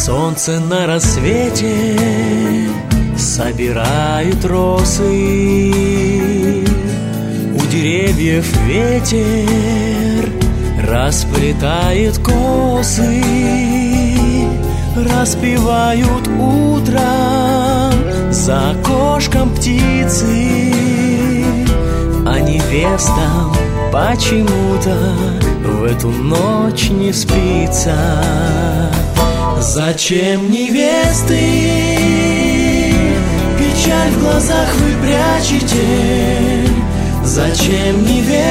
Солнце на рассвете собирает росы, у деревьев ветер расплетает косы, распевают утром за окошком птицы, а невестам почему-то в эту ночь не спится. Зачем невесты печаль в глазах вы прячете? Зачем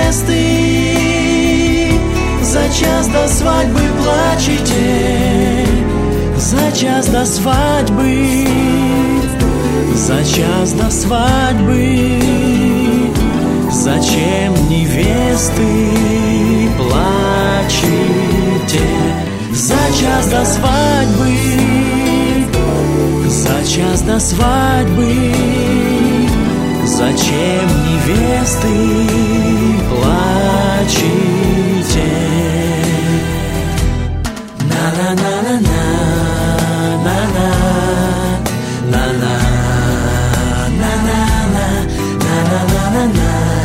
невесты за час до свадьбы плачете? За час до свадьбы, за час до свадьбы. Зачем невесты плачете? За час до свадьбы, за час до свадьбы. Зачем невесты плачете? На-на-на-на-на, на-на, на-на, на-на-на, на-на-на-на-на.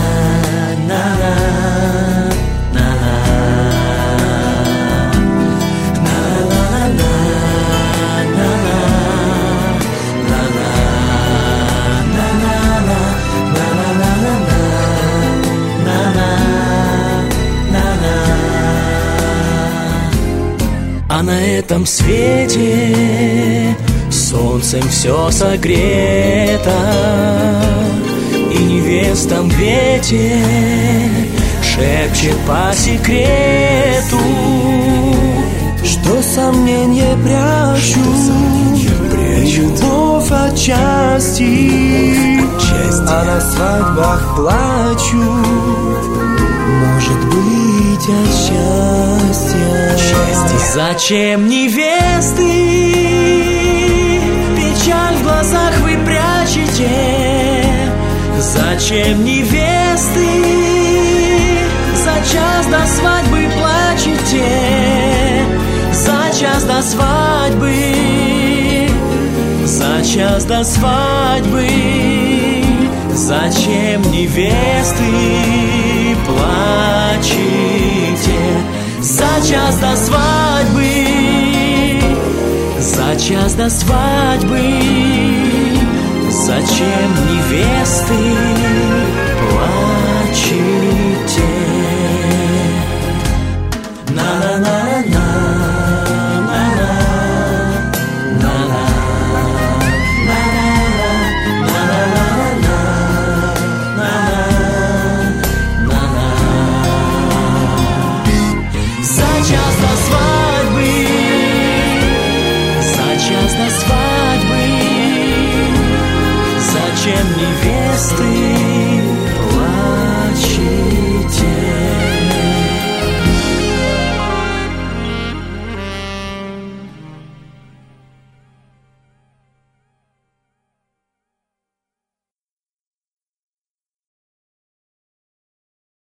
А на этом свете солнцем все согрето, и невестам ветер шепчет по секрету, что сомнения прячут, любовь отчасти, а на свадьбах плачут, может быть, от счастья. Зачем невесты печаль в глазах вы прячете? Зачем невесты за час до свадьбы плачете? За час до свадьбы, за час до свадьбы. Зачем невесты плачете? За час до свадьбы, за час до свадьбы. Зачем невесты